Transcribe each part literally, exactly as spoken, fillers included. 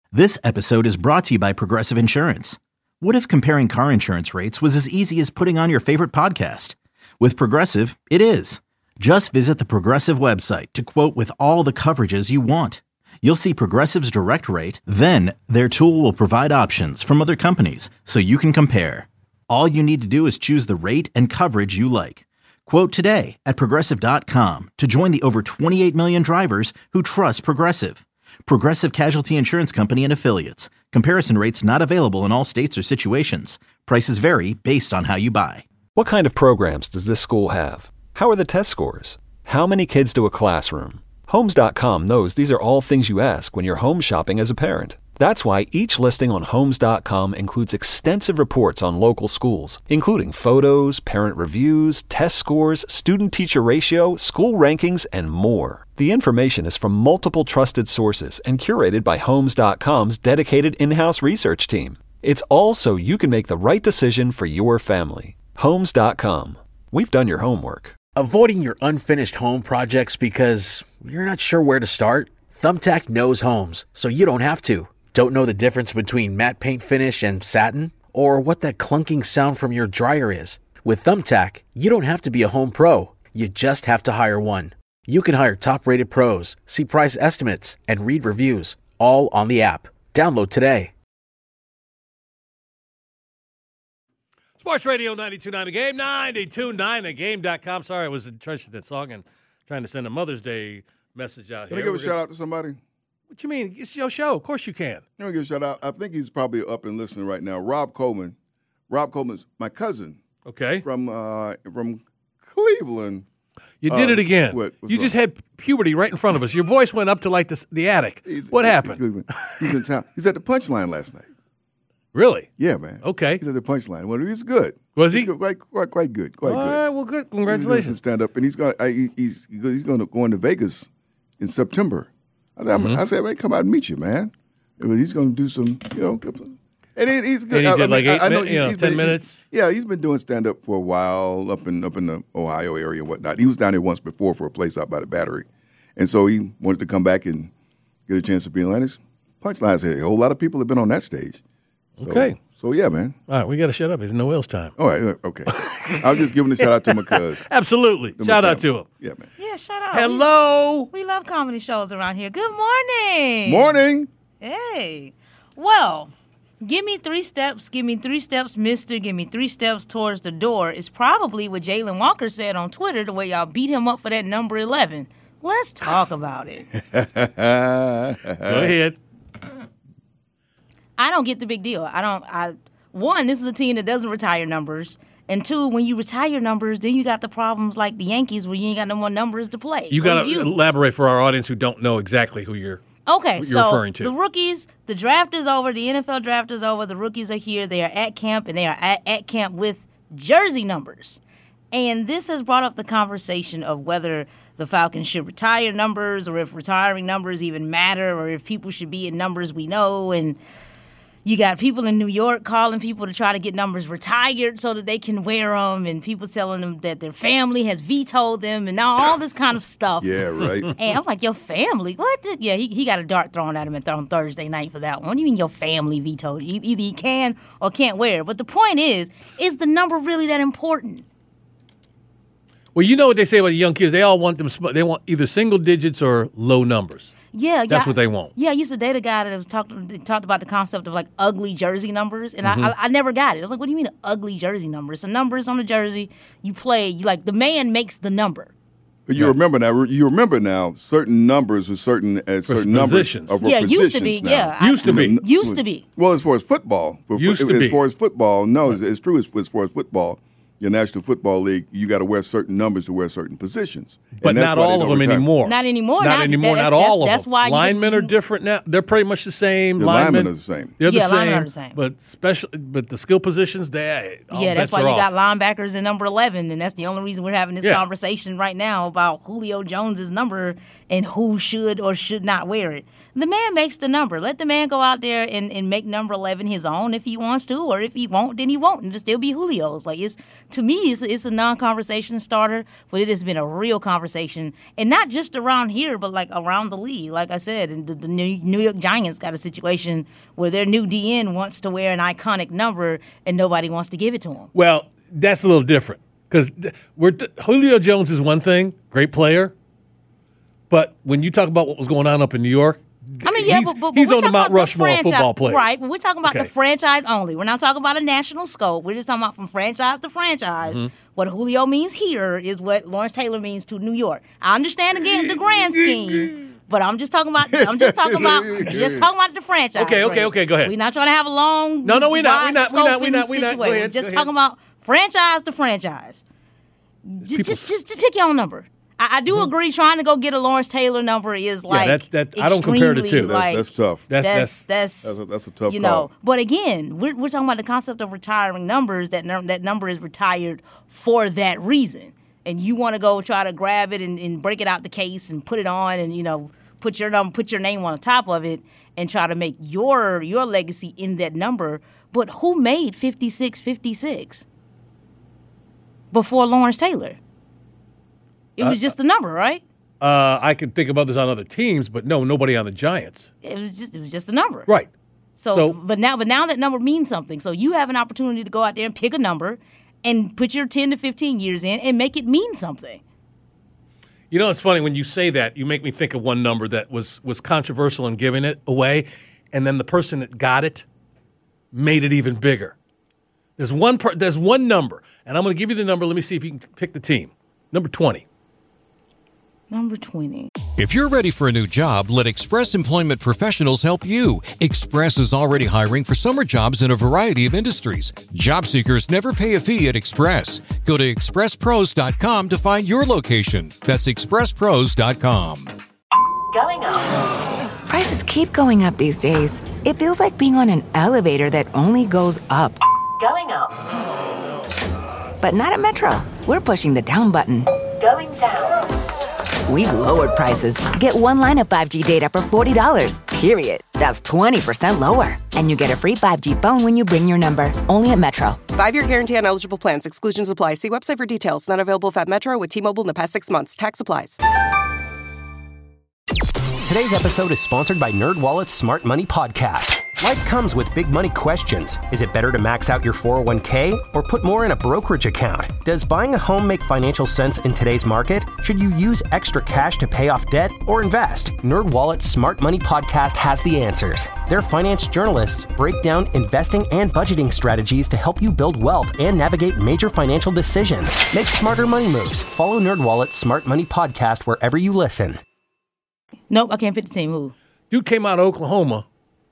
This episode is brought to you by Progressive Insurance. What if comparing car insurance rates was as easy as putting on your favorite podcast? With Progressive, it is. Just visit the Progressive website to quote with all the coverages you want. You'll see Progressive's direct rate, then their tool will provide options from other companies so you can compare. All you need to do is choose the rate and coverage you like. Quote today at progressive dot com to join the over twenty-eight million drivers who trust Progressive. Progressive Casualty Insurance Company and Affiliates. Comparison rates not available in all states or situations. Prices vary based on how you buy. What kind of programs does this school have? How are the test scores? How many kids do a classroom? Homes dot com knows these are all things you ask when you're home shopping as a parent. That's why each listing on Homes dot com includes extensive reports on local schools, including photos, parent reviews, test scores, student-teacher ratio, school rankings, and more. The information is from multiple trusted sources and curated by Homes dot com's dedicated in-house research team. It's all so you can make the right decision for your family. Homes dot com. We've done your homework. Avoiding your unfinished home projects because you're not sure where to start? Thumbtack knows homes, so you don't have to. Don't know the difference between matte paint finish and satin? Or what that clunking sound from your dryer is? With Thumbtack, you don't have to be a home pro. You just have to hire one. You can hire top-rated pros, see price estimates, and read reviews, all on the app. Download today. Sports Radio ninety-two point nine The Game, ninety-two point nine the game dot com. Sorry, I was entrenched in that song and trying to send a Mother's Day message out Can here. I give a We're shout gonna... out to somebody? What you mean? It's your show. Of course you can. Let me give a shout out. I think he's probably up and listening right now. Rob Coleman. Rob Coleman's my cousin. Okay. From uh, from Cleveland. You did uh, it again. What, you just had puberty right in front of us. Your voice went up to like the, the attic. He's, what he's happened? Cleveland. He's in town. He's at the Punchline last night. Really? Yeah, man. Okay. He's at the Punchline. Well, he's good. Was he? He's quite, quite, quite good. Quite All good. right. Well, good. He's Congratulations. stand up, and he's going. He's he's going to go into Vegas in September. I said, Mm-hmm. I said, man, come out and meet you, man. He's going to do some, you know, and he, he's good. And he I, did I mean, like eight I, I know min- you know, he's ten been, minutes? He, yeah, he's been doing stand up for a while up in up in the Ohio area and whatnot. He was down there once before for a place out by the Battery, and so he wanted to come back and get a chance to be in Atlantis. Punchline said a whole lot of people have been on that stage. So, Okay. So yeah, man. All right. We got to shut up. It's no else time. All right. Okay. I was just giving a shout out to my cuz. Absolutely. To my Shout out family. to him. Yeah, man. Yeah, shut up. Hello. We, we love comedy shows around here. Good morning. Morning. Hey. Well, give me three steps, give me three steps, mister, give me three steps towards the door is probably what Jalen Walker said on Twitter, the way y'all beat him up for that number eleven. Let's talk about it. Go ahead. I don't get the big deal. I don't, I, one, this is a team that doesn't retire numbers. And two, when you retire numbers, then you got the problems like the Yankees where you ain't got no more numbers to play. You got to elaborate for our audience who don't know exactly who you're, okay, you're so referring to. The rookies, the draft is over, the N F L draft is over, the rookies are here, they are at camp, and they are at, at camp with jersey numbers. And this has brought up the conversation of whether the Falcons should retire numbers or if retiring numbers even matter or if people should be in numbers we know. And you got people in New York calling people to try to get numbers retired so that they can wear them, and people telling them that their family has vetoed them, and now all this kind of stuff. Yeah, right. And I'm like, your family? What? The? Yeah, he, he got a dart thrown at him on Thursday night for that one. What do you mean your family vetoed? Either he can or can't wear it. But the point is, is the number really that important? Well, you know what they say about the young kids. They all want them. Sm- they want either single digits or low numbers. Yeah, That's yeah. what they want. Yeah, I used to date a guy that was talked talked about the concept of like ugly jersey numbers, and Mm-hmm. I, I I never got it. I was like, what do you mean ugly jersey number? It's a number, it's on the jersey. You play, you like the man makes the number. But you remember now. You remember now. Certain numbers are certain as For certain numbers. positions. Are for Yeah, used to be, positions now. yeah. I- Used to be. Used to be. Well, as far as football, for, Used as to be. far as football, no, it's, it's true. As, as far as football, your National Football League, you got to wear certain numbers to wear certain positions. But And that's not why they all of don't them retire. anymore. Not anymore. Not Not- anymore. that's- Not all that's- of that's them. why you linemen get- are different now. They're pretty much the same. The linemen are the same. They're the Yeah, same. linemen are the same. But special, but the skill positions, they all Yeah, that's bets why are you off. got linebackers in number eleven, and that's the only reason we're having this Yeah. conversation right now about Julio Jones's number and who should or should not wear it. The man makes the number. Let the man go out there and, and make number eleven his own if he wants to, or if he won't, then he won't, and it'll still be Julio's. Like it's to me, it's, it's a non-conversation starter, but it has been a real conversation, and not just around here, but like around the league. Like I said, and the, the New York Giants got a situation where their new D N wants to wear an iconic number, and nobody wants to give it to him. Well, that's a little different because we're Julio Jones is one thing, great player, but when you talk about what was going on up in New York. I mean, yeah, he's, but, but, but he's we're on the talking Mount about Rushmore the of franchise, football players. Right, but we're talking about Okay. the franchise only. We're not talking about a national scope. We're just talking about from franchise to franchise. Mm-hmm. What Julio means here is what Lawrence Taylor means to New York. I understand, again, the grand scheme, but I'm just talking about, I'm just talking about, just talking about the franchise. Okay, okay, Greg. okay, go ahead. We're not trying to have a long, No, no, we're not, we're wide not, we're not, we're scoping not, we're not. Go situation. ahead, We're just go talking ahead. about franchise to franchise. Just, People- just, just, just pick your own number. I, I do agree. Trying to go get a Lawrence Taylor number is like that's- that- I don't compare the two. extremely, That's, like, that's tough. That's- that's that's That's a- that's a tough you call. know. But again, we're we're talking about the concept of retiring numbers. That num- that number is retired for that reason, and you want to go try to grab it and, and break it out the case and put it on, and you know put your number, put your name on the top of it, and try to make your your legacy in that number. But who made fifty-six fifty-six before Lawrence Taylor? It was just a number, right? Uh, I can think of others on other teams, but no, nobody on the Giants. It was just it was just a number. Right. So, So- but now, but now that number means something. So you have an opportunity to go out there and pick a number, and put your ten to fifteen years in, and make it mean something. You know, it's funny when you say that. You make me think of one number that was was controversial in giving it away, and then the person that got it made it even bigger. There's one. Per, there's one number, and I'm going to give you the number. Let me see if you can pick the team. Number twenty. Number twenty. If you're ready for a new job, let Express Employment Professionals help you. Express is already hiring for summer jobs in a variety of industries. Job seekers never pay a fee at Express. Go to express pros dot com to find your location. That's express pros dot com. Going up. Prices keep going up these days. It feels like being on an elevator that only goes up. Going up. But not at Metro. We're pushing the down button. Going down. We've lowered prices. Get one line of five G data for forty dollars, period. That's twenty percent lower. And you get a free five G phone when you bring your number. Only at Metro. Five-year guarantee on eligible plans. Exclusions apply. See website for details. Not available if at Metro with T-Mobile in the past six months. Tax applies. Today's episode is sponsored by NerdWallet's Smart Money Podcast. Life comes with big money questions. Is it better to max out your four oh one k or put more in a brokerage account? Does buying a home make financial sense in today's market? Should you use extra cash to pay off debt or invest? NerdWallet's Smart Money Podcast has the answers. Their finance journalists break down investing and budgeting strategies to help you build wealth and navigate major financial decisions. Make smarter money moves. Follow NerdWallet's Smart Money Podcast wherever you listen. Nope, I can't fit the team. Who? Dude came out of Oklahoma.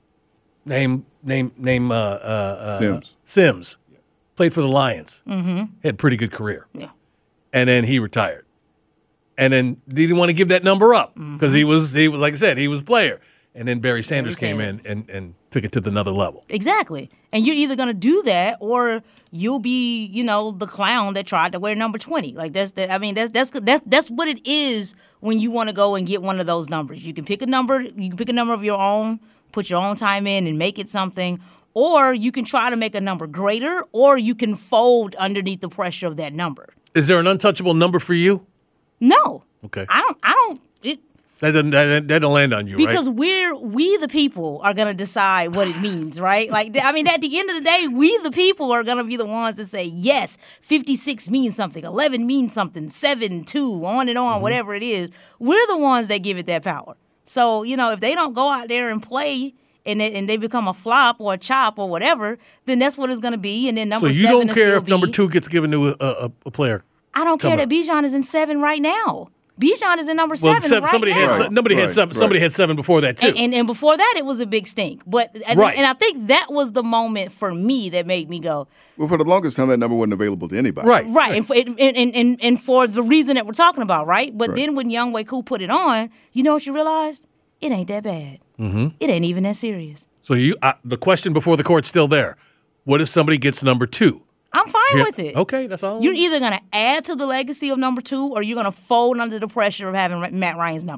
Name, name, name. Uh, uh, uh, Sims. Sims. Played for the Lions. Mm-hmm. Had a pretty good career. Yeah. And then he retired. And then didn't want to give that number up because Mm-hmm. he was, he was like I said, he was player. And then Barry Sanders Barry came Sanders. in and, and took it to the another level. Exactly. And you're either going to do that or you'll be, you know, the clown that tried to wear number twenty. Like that's the, I mean, that's that's that's that's what it is when you want to go and get one of those numbers. You can pick a number, you can pick a number of your own, put your own time in and make it something, or you can try to make a number greater, or you can fold underneath the pressure of that number. Is there an untouchable number for you? No. Okay. I don't I don't it That doesn't that, that don't land on you, Because right? we're we the people are gonna decide what it means, right? Like I mean, at the end of the day, we the people are gonna be the ones that say yes, fifty-six means something, eleven means something, seven, two, on and on, Mm-hmm. whatever it is. We're the ones that give it that power. So you know, if they don't go out there and play and they, and they become a flop or a chop or whatever, then that's what it's gonna be. And then So number you seven don't will care still if number be- two gets given to a, a, a player. I don't care Come that Bijan is in seven right now. Bijan is in number Well, seven seven- right somebody now. had se- nobody had Right, seven. right. Somebody had seven before that too. And, and and before that, it was a big stink. But and, Right. and I think that was the moment for me that made me go Well, for the longest time, that number wasn't available to anybody. right, right, and, for, and, and and and for the reason that we're talking about, right? But Right. then when Young Wei Koo put it on, you know what you realized? It ain't that bad. Mm-hmm. It ain't even that serious. So you, uh, the question before the court's still there. What if somebody gets number two? I'm fine Yeah. with it. Okay, that's all. You're either going to add to the legacy of number two or you're going to fold under the pressure of having Matt Ryan's number.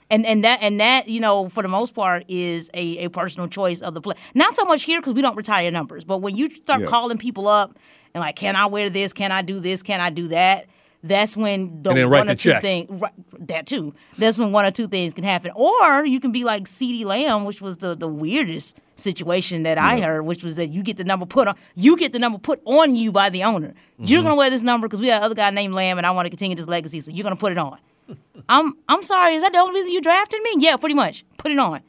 And and that and that you know for the most part is a, a personal choice of the player. Not so much here because we don't retire numbers, but when you start Yeah. calling people up and like, can I wear this? Can I do this? Can I do that? That's when the And then write one the or two check. things that too. That's when one or two things can happen. Or you can be like CeeDee Lamb, which was the, the weirdest situation that I heard, which was that you get the number put on you get the number put on you by the owner. You're gonna wear this number because we have another guy named Lamb, and I want to continue this legacy, so you're gonna put it on. I'm I'm sorry, is that the only reason you drafted me? Yeah, pretty much. Put it on.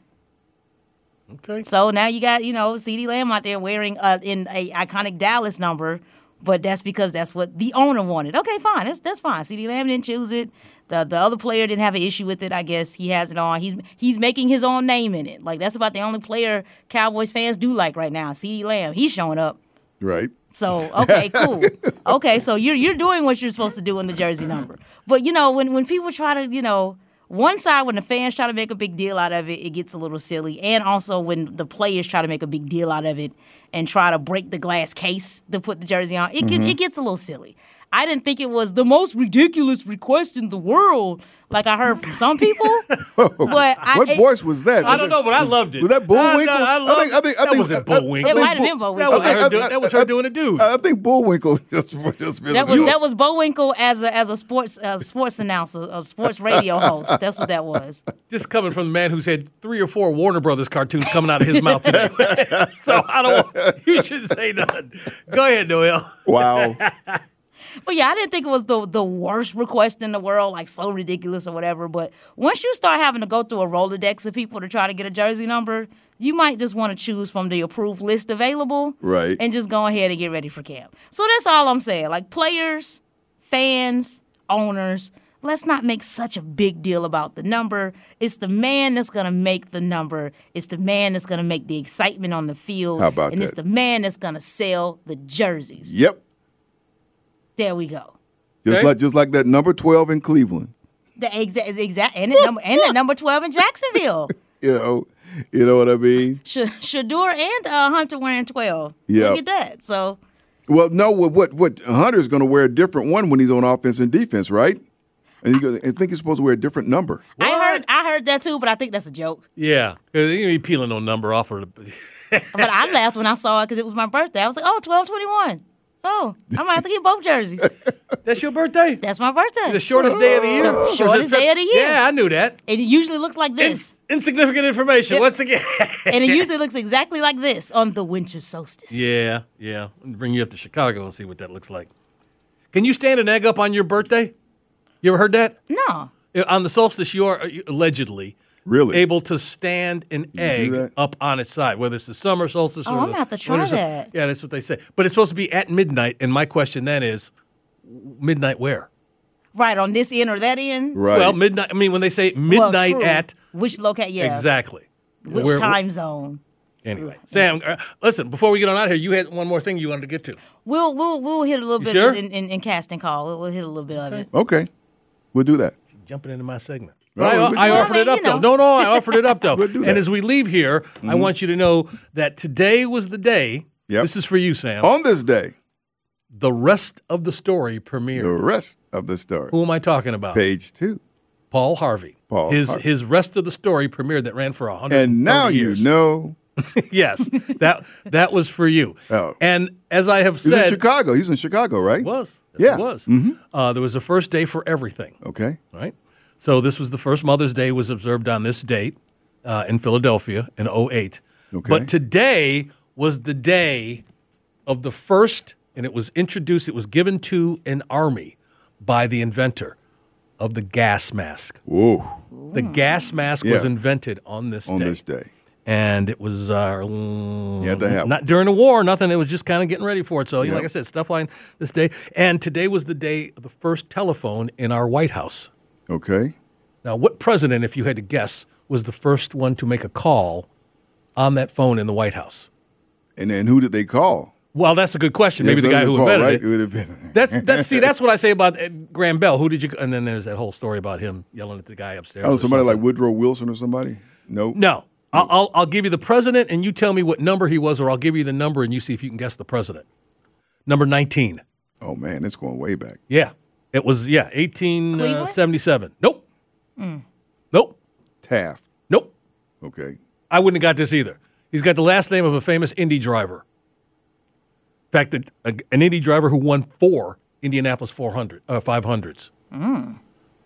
Okay. So now you got, you know, CeeDee Lamb out there wearing uh, in a iconic Dallas number, but that's because that's what the owner wanted. Okay, fine. That's that's fine. CeeDee Lamb didn't choose it. The the other player didn't have an issue with it. I guess he has it on. He's he's making his own name in it. Like, that's about the only player Cowboys fans do like right now. CeeDee Lamb. He's showing up. Right. So, okay, cool. Okay, so you're you're doing what you're supposed to do in the jersey number. But, you know, when, when people try to, you know, one side, when the fans try to make a big deal out of it, it gets a little silly. And also when the players try to make a big deal out of it and try to break the glass case to put the jersey on, it, get, it gets a little silly. I didn't think it was the most ridiculous request in the world, like I heard from some people. But I, What it, voice was that? I don't know, but I loved it. Was that Bullwinkle? I, I, I loved, think, I think, I that think, wasn't Bullwinkle. It might have been Bullwinkle. That was, I her, think- do, that was her doing a dude. I think Bullwinkle just just visited. That was that was Bullwinkle as a as a sports uh, sports announcer, a sports radio host. That's what that was. Just coming from the man who's had three or four Warner Brothers cartoons coming out of his mouth today. So I don't. You shouldn't say nothing. Go ahead, Noel. Wow. But yeah, I didn't think it was the the worst request in the world, like so ridiculous or whatever. But once you start having to go through a Rolodex of people to try to get a jersey number, you might just want to choose from the approved list available, Right. and just go ahead and get ready for camp. So that's all I'm saying. Like, players, fans, owners, let's not make such a big deal about the number. It's the man that's going to make the number. It's the man that's going to make the excitement on the field. How about and it's that? the man that's going to sell the jerseys. Yep. There we go. Just Okay. like just like that number twelve in Cleveland. The exact, exact, and the number, and the number twelve in Jacksonville. You know, you know what I mean? Sh- Shador and uh, Hunter wearing twelve. Yeah. Look at that. So Well, no, what what, what Hunter's going to wear a different one when he's on offense and defense, right? And you go, I think he's supposed to wear a different number. I heard, I heard that too, but I think that's a joke. Yeah, you're gonna be peeling no number off of the. But I laughed when I saw it because it was my birthday. I was like, oh, twelve twenty-one. Oh, I might have to get both jerseys. That's your birthday. That's my birthday. The shortest day of the year. The shortest day of the year. Yeah, I knew that. It usually looks like this. In- insignificant information. Yep. Once again. And it usually looks exactly like this on the winter solstice. Yeah, yeah. I'll bring you up to Chicago and see what that looks like. Can you stand an egg up on your birthday? You ever heard that? No. Uh, On the solstice, you are uh, allegedly Really? able to stand an do egg that? up on its side, whether it's the summer solstice Oh, or I'm the gonna have to try winter sol- that. Yeah, that's what they say. But it's supposed to be at midnight, and my question then is, midnight where? Right, on this end or that end? Right. Well, midnight. I mean, when they say Well, midnight true. at Which locate? Yeah. exactly. Which Where- time zone? Anyway, Sam, uh, listen. Before we get on out here, you had one more thing you wanted to get to. We'll we'll we'll hit a little You bit sure? in, in, in casting call. We'll, we'll hit a little bit of it. Okay. We'll do that. Jumping into my segment. No, I, we- I Well, offered I it mean, up you though. know. No, no, I offered it up though. We'll do that. And as we leave here, I want you to know that today was the day. Yep. This is for you, Sam. On this day, The rest of the story the premiered. rest of the story. Who am I talking about? Page two. Paul Harvey. Paul his Harvey. his rest of the story premiered that ran for a hundred. And now you years. know Yes, that that was for you. Oh. And as I have he's in said, Chicago. He's in Chicago, right? was yes, Yeah. it was. Uh, there was a first day for everything. Okay. Right. So this was the first Mother's Day was observed on this date uh, in Philadelphia in oh eight. Okay. But today was the day of the first, and it was introduced, it was given to an army by the inventor of the gas mask. Whoa. The gas mask was Yeah. invented on this On day. this day. And it was uh, mm, You had to have not during the war, nothing. It was just kind of getting ready for it. So, Yep. like I said, stuff like this day. And today was the day of the first telephone in our White House. Okay. Now, what president, if you had to guess, was the first one to make a call on that phone in the White House? And then who did they call? Well, that's a good question. Maybe Yeah, the so guy they who called, invented right? it. It would have been. That's that's see, that's what I say about uh, Graham Bell. Who did you? And then there's that whole story about him yelling at the guy upstairs. Oh, or somebody like something. Woodrow Wilson or somebody? No. No, I'll, I'll I'll give you the president, and you tell me what number he was, or I'll give you the number, and you see if you can guess the president. Number nineteen. Oh man, it's going way back. Yeah, it was. Yeah, eighteen seventy-seven. Nope. Hmm. Nope. Taft. Nope. Okay. I wouldn't have got this either. He's got the last name of a famous Indy driver. In fact, a, a, an Indy driver who won four Indianapolis four hundred, uh, five hundreds. Mm.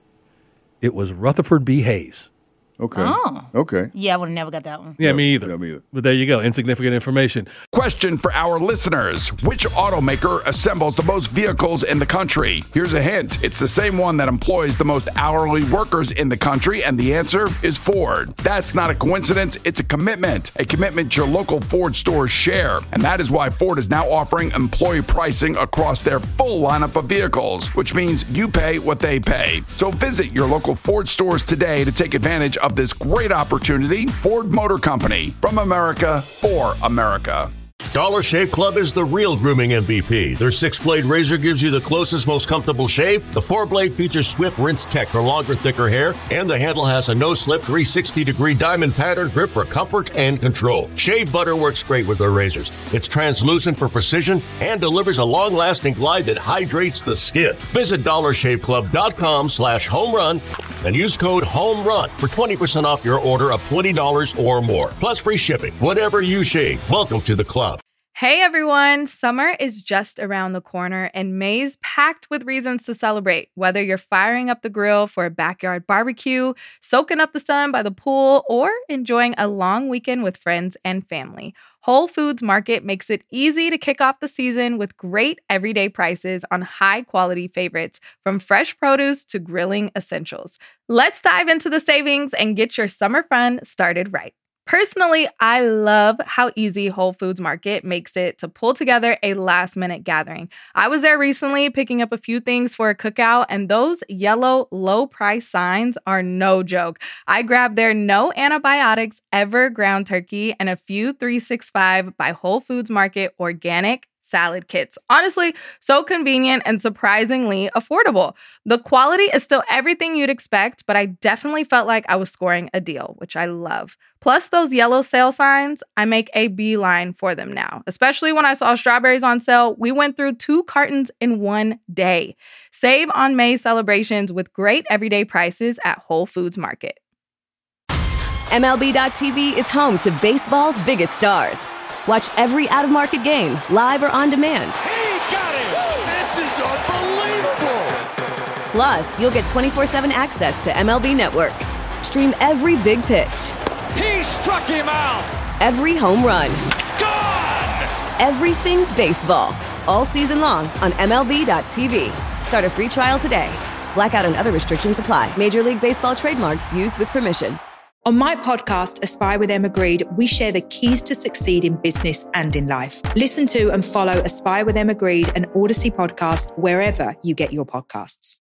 It was Rutherford B. Hayes. Okay. Oh. Okay. Yeah, I would have never got that one. Yeah, me either. Yeah, me either. But there you go. Insignificant information. Question for our listeners. Which automaker assembles the most vehicles in the country? Here's a hint. It's the same one that employs the most hourly workers in the country, and the answer is Ford. That's not a coincidence. It's a commitment. A commitment your local Ford stores share. And that is why Ford is now offering employee pricing across their full lineup of vehicles, which means you pay what they pay. So visit your local Ford stores today to take advantage of this great opportunity. Ford Motor Company, from America for America. Dollar Shave Club is the real grooming M V P. Their six-blade razor gives you the closest, most comfortable shave. The four-blade features swift rinse tech for longer, thicker hair, and the handle has a no-slip three sixty degree diamond pattern grip for comfort and control. Shave butter works great with their razors. It's translucent for precision and delivers a long-lasting glide that hydrates the skin. Visit dollar shave club dot com slash home run and use code HOMERUN for twenty percent off your order of twenty dollars or more, plus free shipping. Whatever you shave, welcome to the club. Hey everyone, summer is just around the corner and May's packed with reasons to celebrate. Whether you're firing up the grill for a backyard barbecue, soaking up the sun by the pool, or enjoying a long weekend with friends and family, Whole Foods Market makes it easy to kick off the season with great everyday prices on high-quality favorites, from fresh produce to grilling essentials. Let's dive into the savings and get your summer fun started right. Personally, I love how easy Whole Foods Market makes it to pull together a last-minute gathering. I was there recently picking up a few things for a cookout, and those yellow low-price signs are no joke. I grabbed their no antibiotics ever ground turkey and a few three sixty-five by Whole Foods Market organic salad kits. Honestly, so convenient and surprisingly affordable. The quality is still everything you'd expect, but I definitely felt like I was scoring a deal, which I love. Plus those yellow sale signs, I make a beeline for them now. Especially when I saw strawberries on sale, we went through two cartons in one day. Save on May celebrations with great everyday prices at Whole Foods Market. M L B dot T V is home to baseball's biggest stars. Watch every out-of-market game, live or on demand. He got it! This is unbelievable! Plus, you'll get twenty-four seven access to M L B Network. Stream every big pitch. He struck him out! Every home run. Gone! Everything baseball. All season long on M L B dot T V. Start a free trial today. Blackout and other restrictions apply. Major League Baseball trademarks used with permission. On my podcast, Aspire with Emma Grede, we share the keys to succeed in business and in life. Listen to and follow Aspire with Emma Grede, an Odyssey podcast, wherever you get your podcasts.